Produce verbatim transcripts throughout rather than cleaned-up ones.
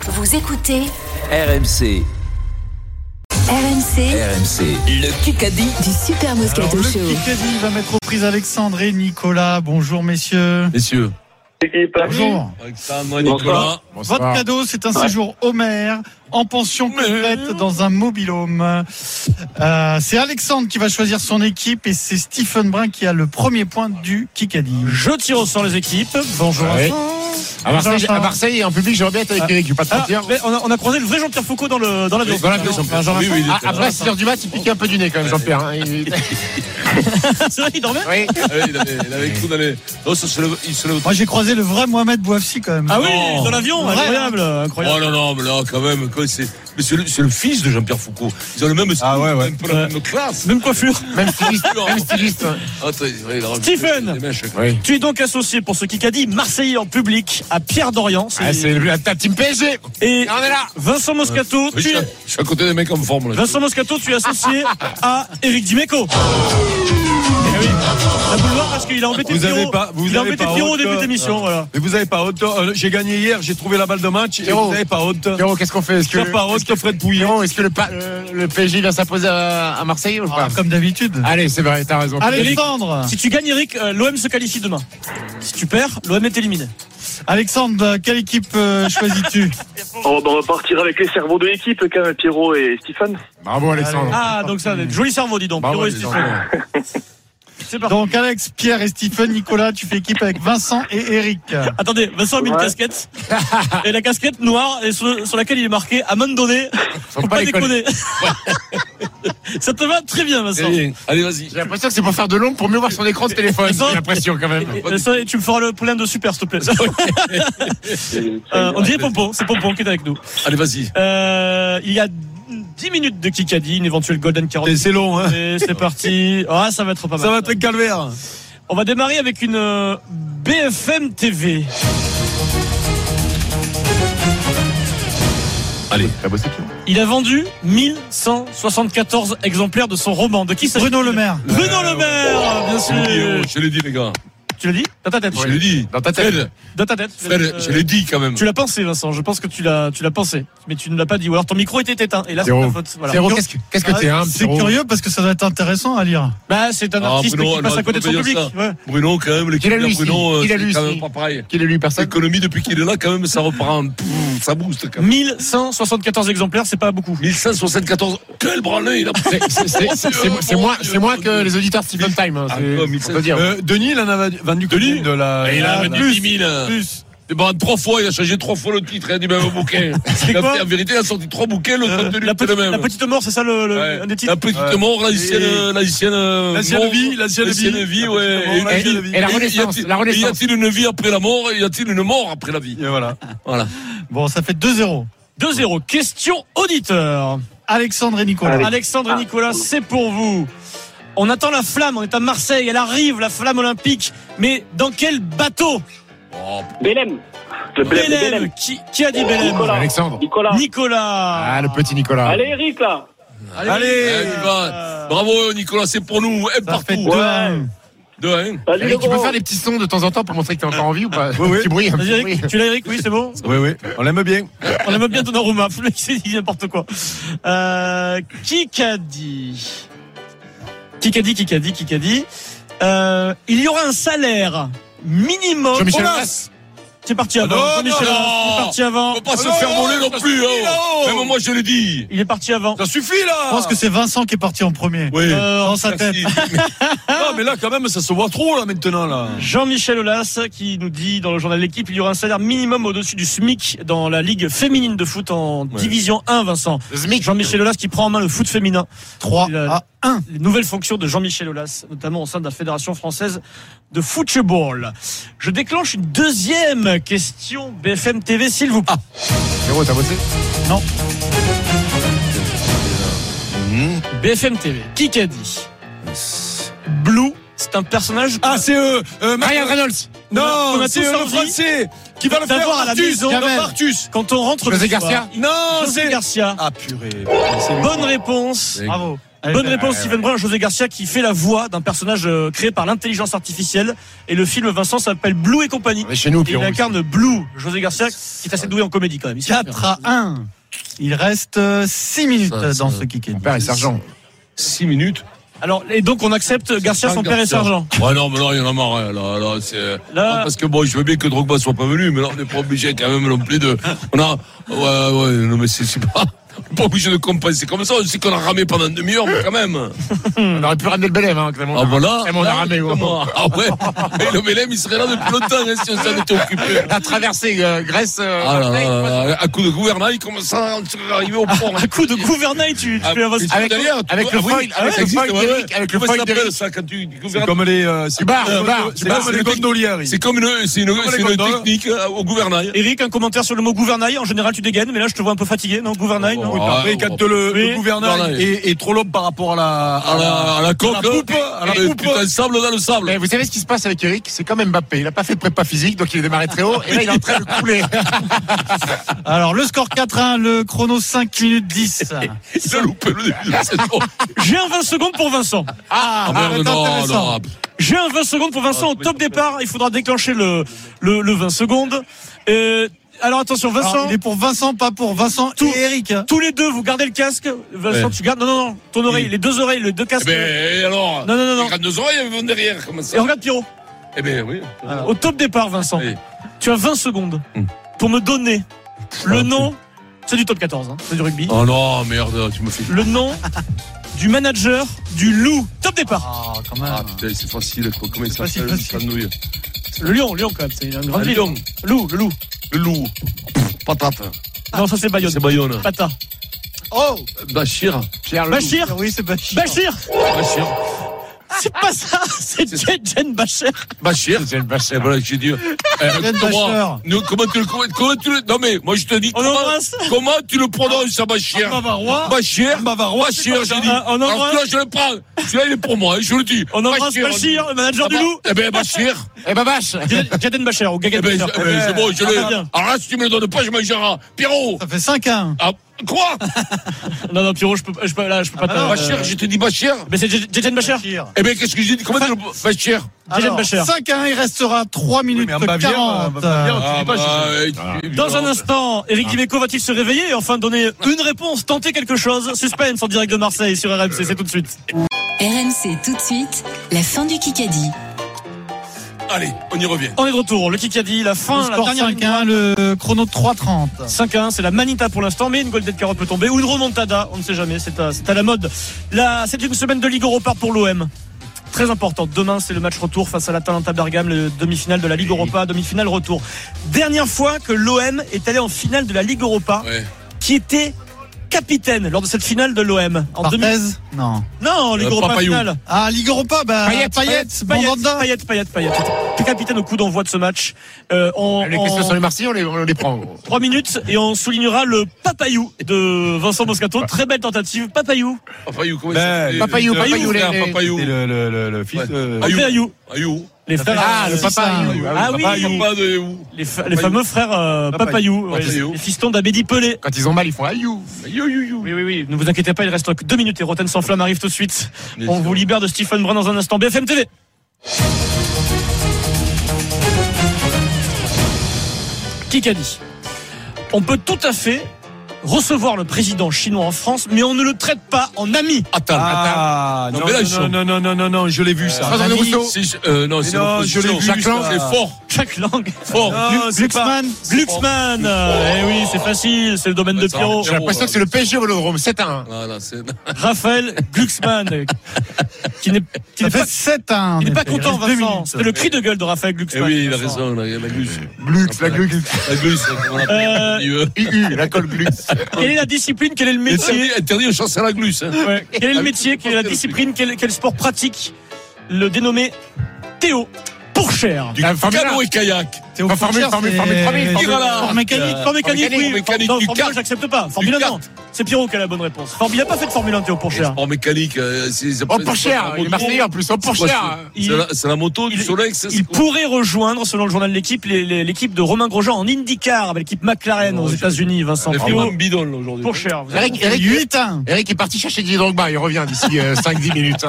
Vous écoutez R M C. R M C. R M C. Le Kikadi du Super Moscato Alors, Show. Le Kikadi va mettre aux prises Alexandre et Nicolas. Bonjour messieurs. Messieurs. Bonjour. Alexandre et Nicolas. Bonsoir. Votre cadeau, c'est un séjour Homer en pension complète dans un mobil-home. Euh, c'est Alexandre qui va choisir son équipe et c'est Stephen Brun qui a le premier point du Kikadi. Je tire au sort les équipes. Bonjour. Ouais. À Marseille, à Marseille, en public, j'aurais bien été avec Eric, je vais pas te Ah, mentir. mais on, a, on a croisé le vrai Jean-Pierre Foucault dans le dans l'avion. Dans l'avion, Jean-Pierre. oui, oui, ah, après six heures du mat, il piquait un peu du nez quand même, Jean-Pierre. Hein. Il... C'est vrai, il dormait. Oui. Ah oui, il avait, il avait tout dans les. Non, ça se lève, il se lève. Moi, j'ai croisé le vrai Mohamed Bouafsi quand même. Ah oui, Non. dans l'avion, Ouais. incroyable, incroyable. Oh non, non, mais là, quand même, quoi, c'est. Mais c'est le, c'est le fils de Jean-Pierre Foucault. Ils ont le même style, Ah ouais, ouais. un peu la même classe. Même coiffure. Même styliste, même styliste. Ah, très- ouais, il a rajouté Stephen. des mèches, quoi. Oui. Tu es donc associé pour ce Kikadi Marseillais en public à Pierre Dorian. C'est... Ah, c'est la ta team P S G. Et On est là. Vincent Moscato, Oui, je, tu suis à, es... je suis à côté des mecs en forme, là. Vincent Moscato, tu es associé à Éric Dimeco. Eh oui, la boulevard parce qu'il a embêté Vous avez Pierrot. pas- vous il a avez embêté pas Pierrot au honte, début euh, de l'émission, voilà. Mais vous avez pas honte. Euh, J'ai gagné hier, j'ai trouvé la balle de match. Et Pierrot. vous avez pas honte. Pierrot, qu'est-ce qu'on fait? Est-ce que, T'as pas honte, Fred Pouillet. Pierrot, est-ce que le, pa- euh, le P S G vient s'imposer à, à Marseille ou pas? Ah, comme d'habitude. Allez, c'est vrai, t'as raison. Alexandre. Si tu gagnes, Eric, euh, l'O M se qualifie demain. Si tu perds, l'O M est éliminé. Alexandre, quelle équipe euh, choisis-tu? Oh, bah, on va partir avec les cerveaux de l'équipe, quand même, Pierrot et Stéphane. Bravo, Alexandre. Ah, donc ça, joli cerveau, dis donc. Bravo, Pierrot et Alexandre. Stephen. C'est parti. Donc Alex, Pierre et Stephen, Nicolas, tu fais équipe avec Vincent et Eric. Attendez, Vincent a mis une Ouais. casquette. Et la casquette noire, et sur, sur laquelle il est marqué à main donné. Faut, pas pas déconner. déconner. Ça te va très bien, Vincent. Allez, allez, vas-y. J'ai l'impression que c'est pour faire de l'ombre pour mieux voir son écran de téléphone. Vincent. J'ai l'impression quand même. Et, Vincent, et tu me feras le plein de super, s'il te plaît. Euh, on dirait Pompon, c'est Pompon qui est avec nous. Allez, vas-y. Euh, il y a dix minutes de Kikadi, une éventuelle Golden quarante. Et c'est long, hein. Et c'est parti. Ah, ça va être pas mal. Ça va être un calvaire. On va démarrer avec une euh, B F M T V. Allez. T'as bossé qui? Il a vendu mille cent soixante-quatorze exemplaires de son roman. De qui s'agit-il? Bruno Le Maire. Bruno Le Maire, bien Je l'ai dit, sûr. oh, je l'ai dit, les gars. Tu l'as dit? Dans ta tête. Je l'ai dit. Dans ta tête. Fred, Dans ta tête. Fred, Euh, je l'ai dit quand même. Tu l'as pensé, Vincent. Je pense que tu l'as, tu l'as pensé. Mais tu ne l'as pas dit. Ou alors ton micro était éteint. Et là, c'est Pierrot. ta faute. Voilà. Pierrot, qu'est-ce que, qu'est-ce que t'es, hein, C'est Pierrot? curieux parce que ça doit être intéressant à lire. Bah, c'est un Ah, artiste Bruno, qui passe alors, à côté de son faut pas public. dire ça. Ouais. Bruno, quand même, l'équipe Qu'il a de lu Bruno, ici. Qu'il a c'est lu quand ici. même pas pareil. Qui l'a lu, personne? L'économie, depuis qu'il est là, quand même, ça reprend. Pff, ça booste, quand même. mille cent soixante-quatorze exemplaires, c'est pas beaucoup. mille cent soixante-quatorze. Quel branlé, il a pris. C'est, c'est, c'est, c'est, c'est moins, c'est moins que les auditeurs de Stephen Time. Hein, Ah, c'est, comme il faut sait. te dire. Euh, Denis, il en a vendu Denis combien de la. Et il a la- vendu dix mille. Plus. Et bon, trois fois, il a changé trois fois le titre, il a dit même bouquin. Il a quoi fait, en vérité, il a sorti trois bouquins, le Euh, contenu la, était le petite, même. la petite mort, c'est ça le, le- Ouais. un des titres. La petite Ouais. mort, l'ancienne, Et- l'ancienne, L'ancienne mort, vie, l'ancienne vie. l'ancienne vie, ouais. La petite mort, Et- l'ancienne et- vie. Et la et- Renaissance, y a-t-il- la Renaissance. Y a-t-il une vie après la mort? Et y a-t-il une mort après la vie? Et voilà. Voilà. Bon, ça fait deux zéro. deux zéro. Question auditeur. Alexandre et Nicolas. Allez. Alexandre et Nicolas, c'est pour vous. On attend la flamme, on est à Marseille, elle arrive, la flamme olympique. Mais dans quel bateau? Oh, Bélem. Le Bélem. Bélem. Bélem. Qui, qui a dit Bélem? Nicolas. Alexandre. Nicolas. Nicolas. Ah, le petit Nicolas. Allez, Eric, là. Allez. eh, il va. Bravo, Nicolas, c'est pour nous. Un Ça fait partout. deux à un. Deux, hein. Salut, Eric, tu peux gros. faire des petits sons de temps en temps pour montrer que t'es encore en vie ou pas? Oui, oui. Un petit bruit, un Vas-y, petit Eric, bruit. tu l'as, Eric? Oui, c'est bon? Oui, oui. On l'aime bien. On aime bien Donnarumma. Le mec, il dit n'importe quoi. Euh, qui qu'a dit? Qui qu'a dit? Qui qu'a dit? Qui qu'a dit? Euh, il y aura un salaire minimum. Jean-Michel Olas. Aulas. C'est parti Ah avant. non, Jean-Michel non, Aulas. non. Il est parti avant. On peut pas se non, faire voler non ça plus, suffit, hein. là-haut. Même moi, je l'ai dit. Il est parti avant. Ça suffit, là. Je pense que c'est Vincent qui est parti en premier. Oui. Euh, Dans sa tête. Merci. Non, mais là, quand même, ça se voit trop, là, maintenant, là. Jean-Michel Aulas qui nous dit dans le journal de l'équipe, il y aura un salaire minimum au-dessus du SMIC dans la Ligue féminine de foot en division un, Vincent. Le SMIC. Jean-Michel Aulas qui prend en main le foot féminin. trois Il a- à un. Les nouvelles fonctions de Jean-Michel Aulas, notamment au sein de la Fédération française de football. Je déclenche une deuxième question B F M T V, s'il vous plaît. Pierrot, t'as bossé? Non. B F M T V, qui qu'a dit? Blue, c'est un personnage. Ah, c'est eux. Euh, Ryan Reynolds. On a- Non, on a c'est tous euh, le envie français qui va le faire. d'avoir à la Artus, maison. non, Jamel. Artus. Quand on rentre José le soir. Garcia. Non, José c'est. Garcia. Ah, purée. Bonne réponse. Oui. Bravo. Allez, Bonne allez, réponse, allez, Stephen Brun, José Garcia qui fait la voix d'un personnage euh, créé par l'intelligence artificielle. Et le film, Vincent, s'appelle Blue et compagnie. Mais chez nous, Et il Pierrot. incarne Blue, José Garcia, qui est assez doué en comédie quand même. Il sait faire. quatre à un. Il reste six minutes Ça, ça, dans ça. ce Kikadi. Mon père est sergent. six minutes. Alors, et donc on accepte Garcia, son père est Garcia. sergent. Ouais, non, mais là, il y en a marre. hein, Là, là, c'est... Là- Non, parce que bon, je veux bien que Drogba soit pas venu, mais là, on n'est pas obligé quand même non plus de. On a. Ouais, ouais, non, mais c'est, c'est pas. On n'est pas obligé de compenser comme ça. On sait qu'on a ramé pendant une demi-heure, mais quand même. On aurait pu ramener le Belém, hein, Clément. Ah, voilà. Clément, on a Là, ramé, ouais. comment- Ah, ouais. Et le Belém, il serait là depuis longtemps, hein, si on s'en était occupé. La traversée euh, Grèce. Euh, Ah là Marseille, là, là, à coup de gouvernail, comme ça, on serait arrivé au port. Un coup de gouvernail, tu, tu Ah, fais un et tu avec- vois derrière, tu avec vois- le ah oui, foil- ah avec ouais, le existe, foil ouais, d'Eric, ouais. avec le Comment foil ça s'appelle, d'Eric. ça, quand tu tu C'est gouvernes. comme les. euh, c'est Bar, comme- bar, c'est bar, comme les gondolières. C'est comme une, c'est une, c'est les une gondoles. technique euh, au gouvernail. Eric, un commentaire sur le mot gouvernail. En général, tu dégaines, mais là, je te vois un peu fatigué. Non, gouvernail, non? Oh, Oui, après, Ah, quand bon. le, Oui. le gouvernail Gouvernail. est, est trop long par rapport à la, À la, à la coque, à la poupe, à la Et poupe. putain, sable dans le sable. Mais vous savez ce qui se passe avec Eric? C'est comme Mbappé. Il a pas fait de prépa physique, donc il a démarré très haut. Et là, il est en train de couler. Alors, le score quatre à un, le chrono cinq minutes dix. Il a loupé le début de la saison. J'ai un vingt secondes pour Vincent. Ah, Ah, merde, c'est non, intéressant. non. J'ai un vingt secondes pour Vincent au top départ. Il faudra déclencher le, le, le vingt secondes. Euh, alors attention, Alors, Vincent. il est pour Vincent, pas pour Vincent Tout. et Eric. hein. Tous les deux, vous gardez le casque. Vincent, Ouais. tu gardes. Non, non, non. Ton oreille, Oui. les deux oreilles, les deux casques. Eh ben, et alors? Non, non, non, non. Les grandes deux oreilles, elles vont derrière, comment ça? Et regarde Pierrot. Eh ben, oui. Au top départ, Vincent. Oui. Tu as vingt secondes Hmm. pour me donner le nom. C'est du top quatorze, hein, c'est du rugby. Oh non, merde, tu me fais. Le nom du manager du Loup. Top départ. Ah, quand même. Ah, putain, c'est facile, quoi. Comment il facile, s'appelle, facile. Canouille? Le Lion, Lyon quand même. C'est une grande Ah, ville. Lyon. Loup, le Loup. Le loup. Patate. Non, ça c'est Bayonne. C'est Bayonne. Pata. Oh, Bachir. Pierre Bachir. oui, c'est Bachir. Bachir. Bachir. C'est pas ça. C'est Jen Bachir. Bachir. C'est une vache. Eh, voilà, j'ai dit. Eh, Jen comment- Bachir. nous, comment tu le, comment, comment tu le, non mais, moi je te dis, On comment, embrasse. comment tu le prononces, ça, Bachir? Bavarois. Bachir. Bavarois, Bachir, j'ai dit. Ah, on Alors embrasse. que là, je le prends. Celui-là, il est pour moi, hein, je le dis. On embrasse Bachir, le manager du Loup. Eh ben, Bachir. Eh ben, vache. Jaden Bachir ou Eh Gagan ben, Bachir. eh ben, c'est bon, je Ah, l'ai. très bien. Alors là, si tu me le donnes pas, je mangerai. Pierrot. Ça fait cinq à un. Ah, quoi? Non, non, Pierrot, je peux, je peux, là, je peux pas. bah non, te- Bachir, euh, je te dis Bachir. Mais c'est Jaden Bachir. Bachir. Eh ben, qu'est-ce que j'ai dit? Comment tu le, Bachir? Jaden Alors, Bachir. cinq à un, il restera trois minutes mais en Bavière, quarante. en Bavière, Ah, tu dis pas, bah, je- eh, tu- Dans un instant, Eric Dimeco va-t-il se réveiller et enfin donner une réponse, tenter quelque chose? Suspense en direct de Marseille sur R M C, c'est tout de suite. R M C tout de suite, la fin du Kikadi. Allez, on y revient. On est de retour, le Kikadi, la Le fin, la score dernière cinq à un, le chrono trois trente. cinq à un, c'est la manita pour l'instant, mais une golden carotte peut tomber, ou une remontada, on ne sait jamais, c'est à, c'est à la mode. Là, c'est une semaine de Ligue Europa pour l'O M. Très importante. Demain, c'est le match retour face à l'Atalanta Bergame, le demi-finale de la Ligue Europa, demi-finale retour. Dernière fois que l'O M est allé en finale de la Ligue Europa, Ouais. qui était capitaine lors de cette finale de l'O M. En deux mille... Barthez Non. Non, Ligue Euh, Europa Papayou. finale. Ah, Ligue Europa, bah, Payet, Payet, Payet, Mandanda. Payet, Payet, Payet. Était capitaine au coup d'envoi de ce match. Euh, en, Les en questions sur les Marseillais, on les, on les prend. trois minutes et on soulignera le Papayou de Vincent Moscato. Très belle tentative. Papayou. Papayou, comment il Ben, s'appelle? Papayou, Le Papayou, frère, les- Papayou. C'est le, le, le, le fils Ouais. de. Ayou. Papayou. Ayou. Les frères. Ah, le euh, papa. Ayou. Ah oui. Papayou. Papa de où? Les, fa- les fameux frères euh, Papayou. ouais, Papayou. les fistons d'Abedi Pelé. Quand ils ont mal, ils font aïou. You, you, you. Oui, oui, oui. Ne vous inquiétez pas, il reste que deux minutes et Rotten sans flamme arrive tout de suite. Bien On sûr. vous libère de Stephen Brun dans un instant. B F M T V. Kikadi. On peut tout à fait recevoir le président chinois en France, mais on ne le traite pas en ami. Attends, Ah, Non, non, mais là, ils non, sont- non, non, non, non, non, je l'ai vu ça. François de Rousseau. C'est- euh, non, c'est non, je l'ai l'opposition. vu, Jacques ça. Lang, c'est fort. Chaque langue. Fort. Non, c'est pas. Glucksmann. Glucksmann. Euh, Eh oui, c'est facile, c'est le domaine de Ça, Pierrot. J'ai l'impression que c'est le P S G au Vélodrome. sept à un. Voilà, c'est. Raphaël Glucksmann, euh, qui n'est qui Ça n'est fait pas, sept à un. qui n'est pas en effet. content, Il reste deux Vincent. minutes. C'était le cri de gueule de Raphaël Eh Glucksmann. oui, il a Vincent. raison, la, la gluce. Glux, la Glux. La gluce, on appelle Euh, ça. Euh, U U, la colle Glux. Quelle est la discipline? Quel est le métier? Interdit, interdit de chasser à la gluce. Hein. Ouais. Quel est le métier? Quelle est la discipline? Quel, quel sport pratique? Le dénommé Théo. Pour Pour cher. Du Ah, Formule canot un. et kayak. Théo Pas Formule- Fournier, Formule- c'est- Formule trois mille, c'est- Formule- Sport mécanique. Sport mécanique, mécanique, oui. mécanique, Non, du Formule un, kart. j'accepte pas. Formule un, Du non. C'est Pierrot qui a la bonne réponse. Formule, il a pas fait de Formule un, Théo, pour cher. Sport mécanique. euh, c'est- c'est Oh, pas- pour c'est cher. pas la Il est moto. marseillais en plus. Oh, pour C'est quoi, cher. c'est- C'est la, c'est la moto du Il- Solex. c'est Il quoi pourrait rejoindre, selon le journal de l'équipe, les- les- l'équipe de Romain Grosjean en IndyCar avec l'équipe McLaren aux Oh, États-Unis, Vincent Elle est Théo. vraiment bidon là, aujourd'hui. Pour cher. Vous avez- Eric, Eric, huit un. Eric est parti chercher Didier Drogba. Il revient d'ici cinq dix minutes.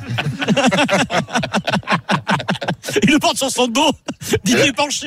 Il le porte sur son dos. Didier penché.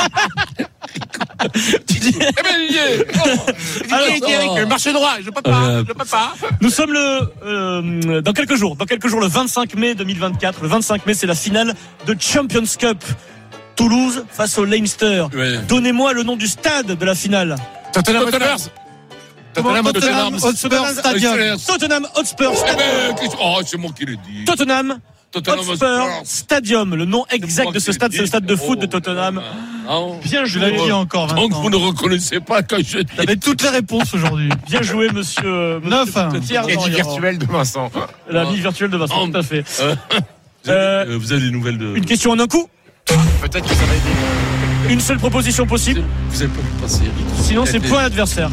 Didier- Eh ben, il y est. Oh. Alors, Eric, Eric, le marché droit. Je peux pas. Euh, Je peux pas. Nous sommes le euh, dans quelques jours, dans quelques jours, le vingt-cinq mai deux mille vingt-quatre. Le vingt-cinq mai, c'est la finale de Champions Cup. Toulouse face au Leinster. Ouais. Donnez-moi le nom du stade de la finale. Tottenham Tottenham. Hotspur. Tottenham Tottenham Hotspur. Hotspur Stadium. Tottenham Hotspur Eh Stadium. ben, qu'est-ce- oh, c'est moi qui l'ai dit. Tottenham Tottenham Hotspur Hotspur. Stadium. Le nom exact de ce stade, c'est le stade de foot de Tottenham. Oh. Bien Je l'ai joué. dit encore, Donc Vincent. vous ne reconnaissez pas quand je dis. T'avais toutes les réponses aujourd'hui. Bien joué, monsieur. monsieur neuf un. Pierre Crédit Dorian. virtuel de Vincent. La vie virtuelle de Vincent, Oh. tout à fait. Euh, Euh, euh, vous avez des nouvelles de. Une question en un coup. Peut-être que ça va aider. Une seule proposition possible. Vous avez pas vu passer, Eric. Sinon, c'est Eh, point à l'adversaire.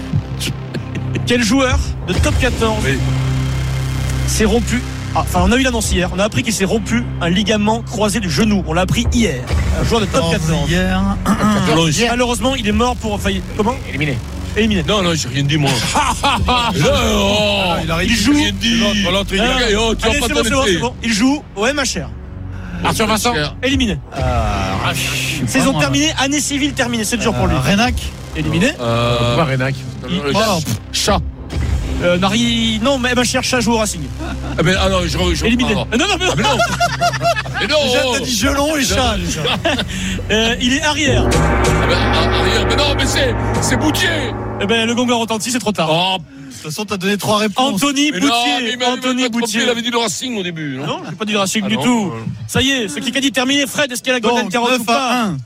Quel joueur de top quatorze Oui. s'est s'est rompu ah, Enfin, on a eu l'annonce hier. On a appris qu'il s'est rompu un ligament croisé du genou. On l'a appris hier. Un joueur de top quatorze. Hier. Delonge. Malheureusement, il est mort pour. Enfin, comment Éliminé. Éliminé. Non, non, j'ai rien dit, moi. Et là, oh, il a il rien joue. dit. Rien dit. L'autre, l'autre, il Ah, a- oh, tu Allez, vas c'est pas bon, c'est bon, t'en c'est bon. Il joue au M H R. Arthur Vincent. Éliminé. Ah, Saison terminée, année civile terminée. C'est dur pour lui. Renac. Éliminé. Euh, Pourquoi Renac? euh, Oh, Chat. Euh, Nari. Non, mais M H R, chat joue au Racing. Ah ben, ah non, je, je Éliminé. ah, Euh, Non, non, mais ah, mais non. Mais non. Déjà, t'as dit gelon et chat. déjà. Euh, il est arrière. Ah ben, ah, arrière. Mais non, mais c'est, c'est Boutier. Eh ben, le gong a retenti, c'est trop tard. Oh, De toute façon, t'as donné trois réponses. Anthony mais non, mais Boutier. il m'a- il m'a Anthony trompé, Boutier. il avait dit le Racing au début. Non, Non, j'ai pas dit Racing Ah du non, tout. euh. Ça y est, ce qui a dit terminé. Fred, est-ce qu'il y a la Golden Donc, Carotte ou neuf pas à un.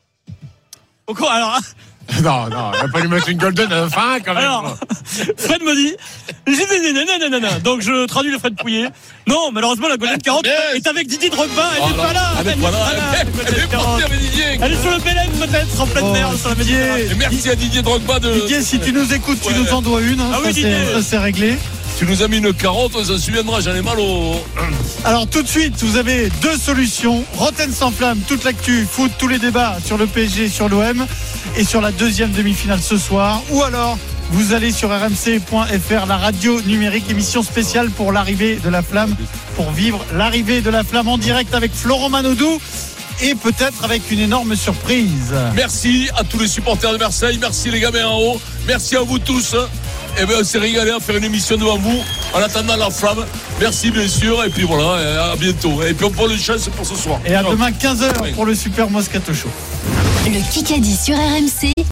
Au cours- Alors, Non, non, on va pas lui mettre une golden à la fin quand même. alors, Fred me dit, j'ai dit non, non, non, non, non. Donc je traduis le Fred Pouillet. Non, malheureusement, la Golden Carotte Yes. est avec Didier Drogba. Elle n'est Oh, pas là. Elle est Elle pas n'est là. pas là, la Elle Golden est Carotte. partie avec Didier. Elle est sur le Bélène peut-être, en pleine Oh, mer, sur la Didier. Méditerranée. Et merci à Didier Drogba de. Didier, si tu nous écoutes, tu Ouais. nous en dois une. hein. Ah oui, Ça, Didier. c'est- ça, c'est réglé. Tu nous as mis une carotte, on s'en souviendra, j'en ai mal au. Alors tout de suite, vous avez deux solutions. Rotten sans flamme, toute l'actu, foot, tous les débats sur le P S G, sur l'O M et sur la deuxième demi-finale ce soir. Ou alors, vous allez sur r m c point f r, la radio numérique, émission spéciale pour l'arrivée de la flamme, pour vivre l'arrivée de la flamme en direct avec Florent Manodou et peut-être avec une énorme surprise. Merci à tous les supporters de Marseille, merci les gamins en haut, merci à vous tous. Et bien on s'est régalé à faire une émission devant vous en attendant la flamme. Merci bien sûr, et puis voilà, et à bientôt. Et puis on prend une chance pour ce soir. Et à Ciao. demain quinze heures pour le Super Moscato Show. Le Kikadi sur R M C.